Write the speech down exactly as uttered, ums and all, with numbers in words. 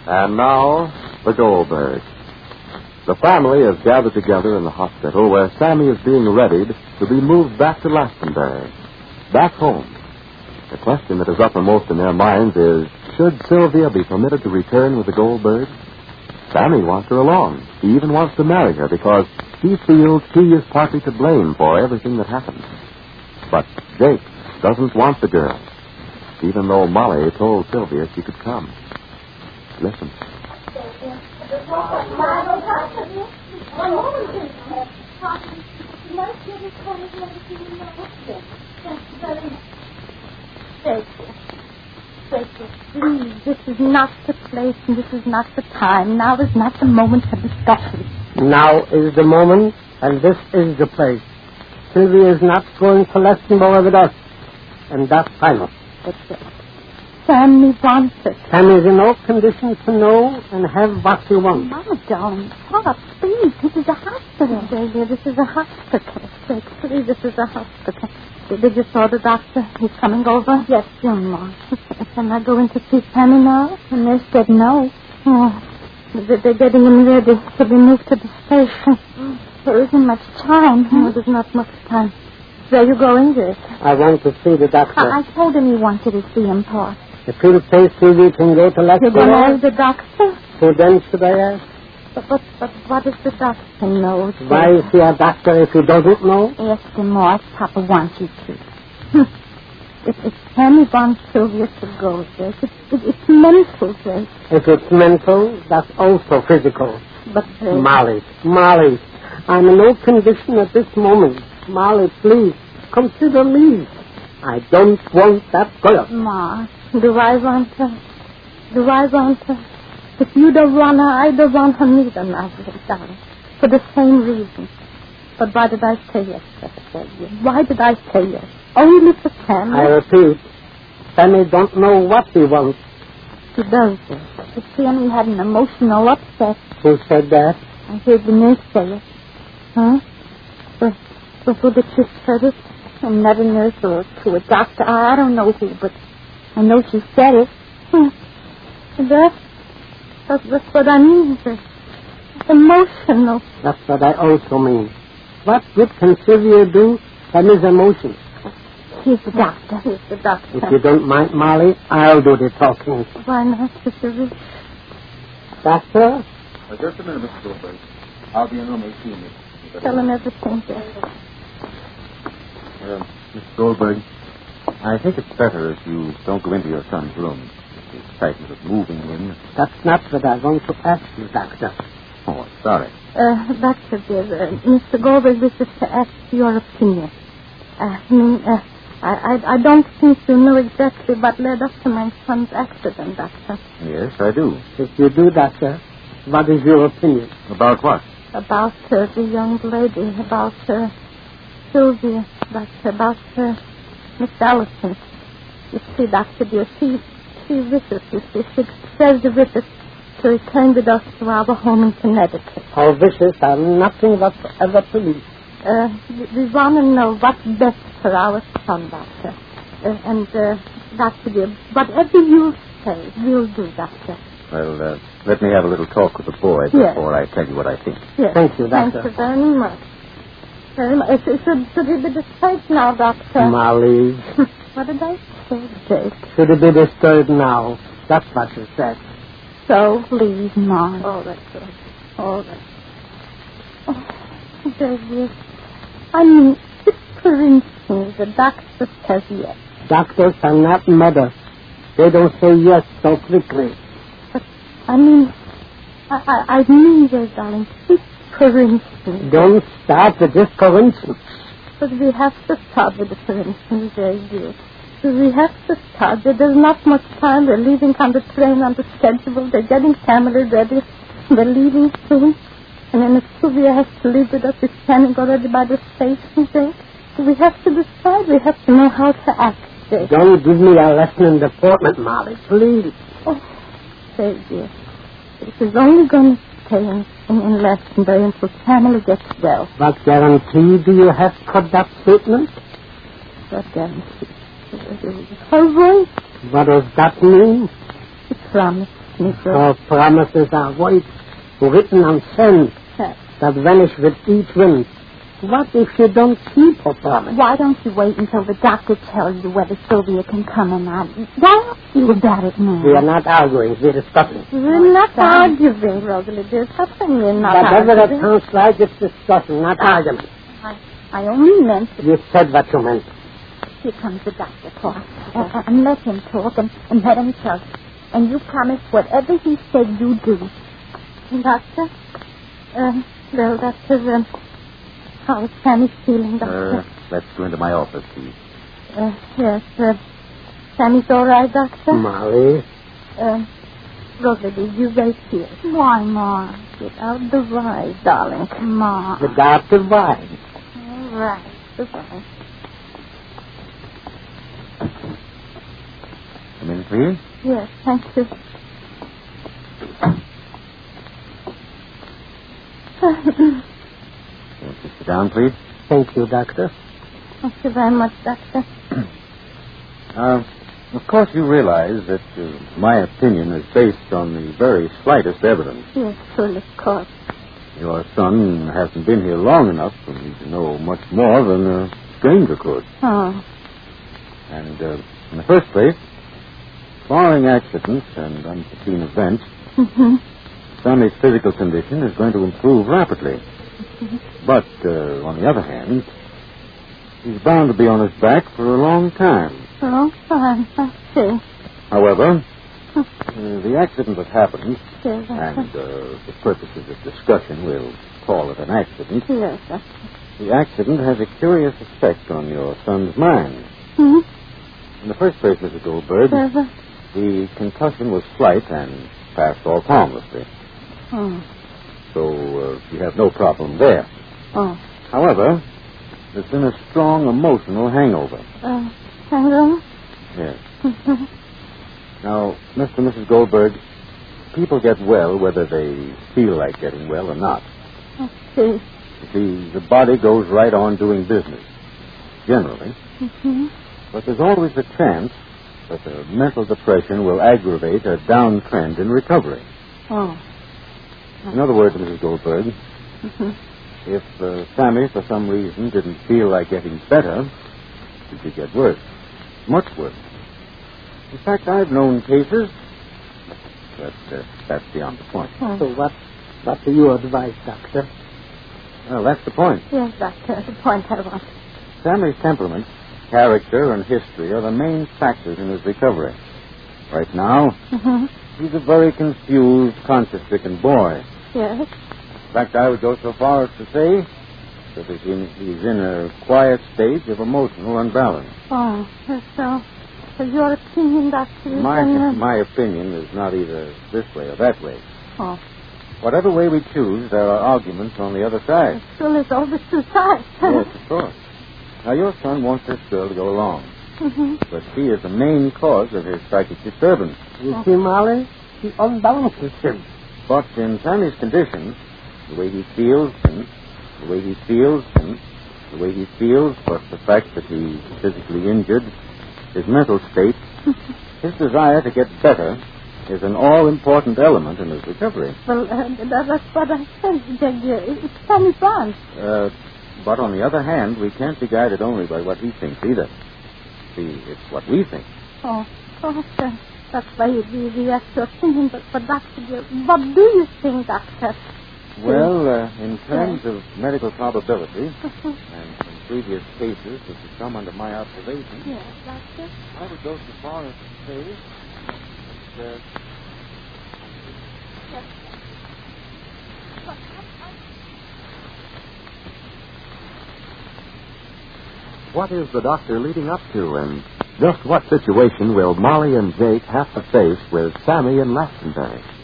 And now, the Goldberg. The family is gathered together in the hospital where Sammy is being readied to be moved back to Glastonbury, back home. The question that is uppermost in their minds is, should Sylvia be permitted to return with the Goldberg? Sammy wants her along. He even wants to marry her because he feels he is partly to blame for everything that happened. But Jake doesn't want the girl, even though Molly told Sylvia she could come. Listen. Jake, Jake, please, this is not the place and this is not the time. Now is not the moment for discussion. Now is the moment and this is the place. Sylvia is not going to Glastonbury with us, and that's final. But uh, Sammy wants it. Sammy is in no condition to know and have what he wants. Mama, darling, stop, please. This is a hospital. Dear, this is a hospital. Jake, please, this is a hospital. Did you saw the doctor? He's coming over? Yes, young Ma. Can I go in to see Sammy now? The nurse said no. Oh, they're getting him ready to be moved to the station. There isn't much time. Hmm? No, there's not much time. Where are you going, Jake? I want to see the doctor. I, I told him he wanted to see him, Paul. If he'll say Sylvia can go to Glastonbury... You're going to ask the doctor? Who then should I ask? But, but, but what does the doctor know? Jake? Why is he a doctor if he doesn't know? Ask him more if Papa wants you to. If, if Sammy wants Sylvia to go, Jake, it, it, it's mental, Jake. If it's mental, that's also physical. But, Jake... Molly, Molly, I'm in no condition at this moment. Molly, please, consider me. I don't want that girl. Ma, do I want her? Do I want her? If you don't want her, I don't want her neither, Margaret, darling. For the same reason. But why did I say yes, Sylvia? Why did I say yes? Only for Sammy. I repeat, Sammy don't know what he wants. He does, Jake. But Sammy had an emotional upset. Who said that? I heard the nurse say it. Huh? But, but who did she said it? Another nurse or to a doctor. I don't know who, but I know she said it. Hmm. That, that's, that's what I mean. It's emotional. That's what I also mean. What good can Sylvia do from his emotions? He's the doctor. He's the doctor. If you don't mind, Molly, I'll do the talking. Why not, Sister Rich? Doctor? Uh, just a minute, Mister Goldberg. I'll be in room eighteen. Tell him everything, Jeff. Uh, Mister Goldberg, I think it's better if you don't go into your son's room. The excitement of moving in. That's not what I want to ask you, Doctor. Oh, sorry. Uh, Doctor, dear, uh, Mister Goldberg wishes to ask your opinion. Uh, I mean, uh, I, I, I don't think you know exactly what led up to my son's accident, Doctor. Yes, I do. If you do, Doctor, what is your opinion? About what? About uh, the young lady, about uh, Sylvia, Doctor, about uh, Miss Allison. You see, Doctor, dear, she, she wishes, you see, she says the wishes to return with us to our home in Connecticut. Our wishes are nothing whatsoever to me. Uh, we, we want to know what's best for our son, Doctor. Uh, and, uh, Doctor, dear, whatever you say, we'll do, Doctor. Well, uh, let me have a little talk with the boy yes. before I tell you what I think. Yes. Thank you, Doctor. Thank you very much. Very much. It should, should it be disturbed now, Doctor? Molly. What did I say, Jake? Should it be disturbed now? That's what you said. So, please, Mom. Oh, that's good. Oh, that's... Oh, David. I mean, if, for instance, the doctor says yes. Doctors are not mothers. They don't say yes so quickly. But, I mean, I, I, I mean, dear darling, if, for instance... Don't start with this for instance. But we have to start with the for instance, dear dear. So we have to start. There's not much time. We're leaving on the train on the schedule. They're getting family ready. We're leaving soon. And then if Sylvia has to leave with us, we're standing already by the station, Jake. So we have to decide. We have to know how to act, Jake. Don't give me a lesson in deportment, Molly, please. Oh, say, dear. It is only going to stay in, in, in Glastonbury until family gets well. What guarantee do you have for that statement? What guarantee? Her voice. What does that mean? She promised. me, Joe. Our promises are white, written on sand, Yes. that vanish with each wind. What if she don't keep her promise? Why don't you wait until the doctor tells you whether Sylvia can come or not? Why don't you about it now? We are not arguing, we're discussing. We're not arguing, Rosalie. There's something we're not Whatever arguing. it sounds like, it's discussion, not argument. I, I only meant that You said what you meant. here comes the doctor, Clark. And, and let him talk and, and let him tell you. And you promise whatever he said you do. Doctor? Uh, well, Doctor, um, how is Sammy feeling, Doctor? Uh, let's go into my office, please. Uh, yes, uh, Sammy's all right, Doctor? Molly, Uh, Rosalie, you wait here. Why, Ma? Get out the ride, darling. Come on. the doctor why? All right. Goodbye. Come in, please. Yes, thank you. Won't you sit down, please? Thank you, doctor. Thank you very much, Doctor. Uh, of course, you realize that uh, my opinion is based on the very slightest evidence. Yes, well, of course. Your son hasn't been here long enough for me to know much more than a stranger could. Oh, And, uh, in the first place, barring accidents and unforeseen events, mm-hmm. Sammy's physical condition is going to improve rapidly. But, uh, on the other hand, he's bound to be on his back for a long time. Oh, fine. I see. However, uh, the accident that happened, Yes, and uh, for purposes of discussion, we'll call it an accident. yes, Doctor. The accident has a curious effect on your son's mind. Hmm? In the first place, Missus Goldberg, Yes, uh, the concussion was slight and passed off harmlessly. oh, So uh, you have no problem there. oh. However, there's been a strong emotional hangover. Uh, hello? Yes. Now, Mister and Missus Goldberg, people get well whether they feel like getting well or not. I see. You see, the body goes right on doing business, generally. Mm-hmm. But there's always a chance that the mental depression will aggravate a downtrend in recovery. Oh. In other words, Missus Goldberg, Mm-hmm. if uh, Sammy, for some reason, didn't feel like getting better, he could get worse. Much worse. In fact, I've known cases, but uh, that's beyond the point. Oh. So what, what do you advise, doctor? Well, that's the point. Yes, Doctor. The point I want. Sammy's temperament, character, and history are the main factors in his recovery. Right now, Mm-hmm. he's a very confused, conscience-stricken boy. Yes. In fact, I would go so far as to say that he's in, he's in a quiet stage of emotional unbalance. Oh, yes, so, so your opinion, Doctor, is My, then, uh, my opinion is not either this way or that way. Oh, Whatever way we choose, there are arguments on the other side. still is always two sides. Yes, of course. Now, your son wants this girl to go along, Mm-hmm. but she is the main cause of his psychic disturbance. You see, Molly, she unbalances him. But in Sammy's condition, the way he feels and the way he feels and the way he feels, plus the fact that he's physically injured, his mental state, his desire to get better is an all-important element in his recovery. Well, uh, that, that's what I said. Uh, it's Sammy Barnes. Uh, but on the other hand, we can't be guided only by what he thinks either. See, it's what we think. Oh, oh, uh, that's why we, we asked your opinion. But, but Doctor, dear, what do you think, Doctor? Well, uh, in terms of medical probability and from previous cases that have come under my observation, Yes, Doctor. I would go so far as to say that... Uh, Yes. What is the doctor leading up to, and just what situation will Molly and Jake have to face with Sammy and Glastonbury?